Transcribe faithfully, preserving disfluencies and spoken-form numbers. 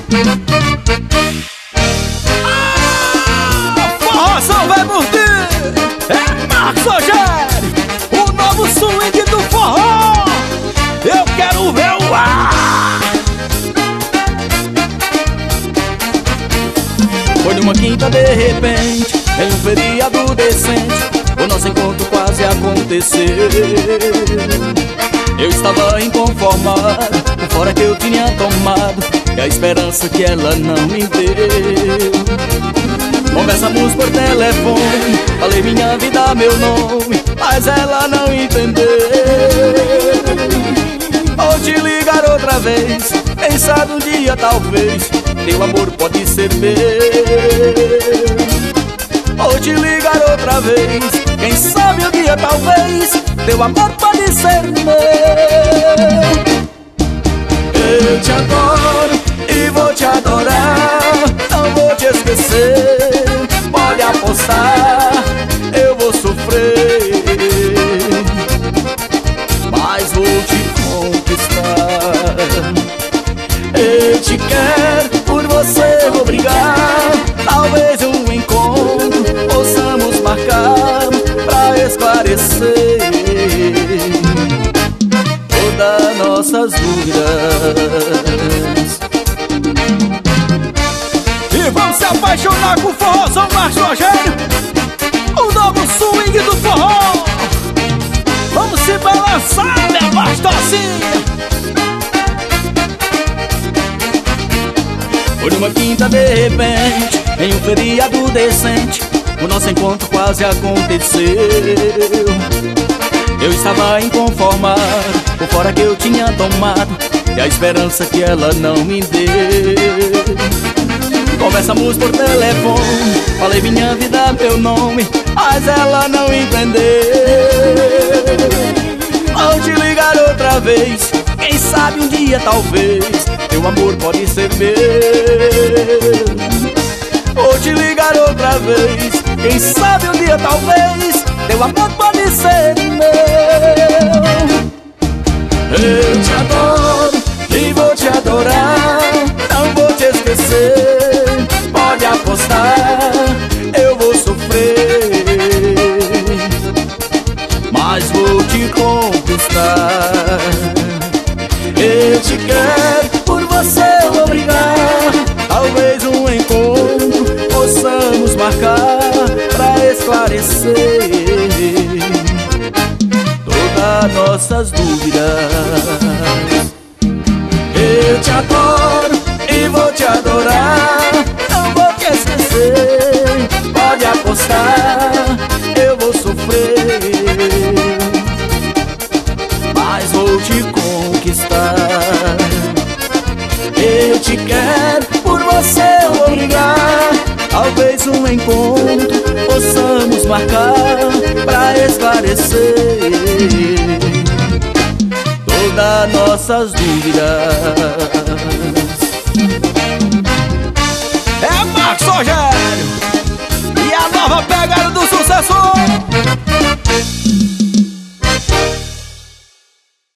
Ah, forrozão vai morder. É Marcos Rogério, o novo swing do forró. Eu quero ver o ar. Foi numa quinta de repente, em um feriado decente, o nosso encontro quase aconteceu. Eu estava inconformado com fora que eu tinha tomado e a esperança que ela não me deu. Conversamos por telefone, falei minha vida, meu nome, mas ela não entendeu. Vou te ligar outra vez, quem sabe um dia talvez teu amor pode ser meu. Vou te ligar outra vez, quem sabe um dia talvez teu amor pode ser meu. Eu te adoro e vou te adorar, não vou te esquecer, pode apostar, eu vou sofrer, mas vou te conquistar. Eu te quero, por você vou brigar, talvez um encontro possamos marcar pra esclarecer todas nossas dúvidas. E vamos se apaixonar com o forrozão Marcos Rogério, o novo swing do forró. Vamos se balançar, minha pastocinha. Foi numa quinta de repente, em um feriado decente, o nosso encontro quase aconteceu. Eu estava inconformado por fora que eu tinha tomado e a esperança que ela não me deu. Conversamos por telefone, falei minha vida, meu nome, mas ela não entendeu. Vou te ligar outra vez, quem sabe um dia talvez teu amor pode ser meu. Vou te ligar outra vez, quem sabe um dia talvez teu amor pode ser meu. Eu te adoro e vou te adorar, não vou te esquecer, pode apostar, eu vou sofrer, mas vou te conquistar. Eu te quero, por você eu vou brigar, talvez um encontro possamos marcar pra esclarecer todas nossas dúvidas. Eu te adoro e vou te adorar, não vou te esquecer, pode apostar, eu vou sofrer, mas vou te conquistar. Eu te quero, por você eu vou brigar, talvez um encontro possamos marcar pra esclarecer todas nossas dúvidas.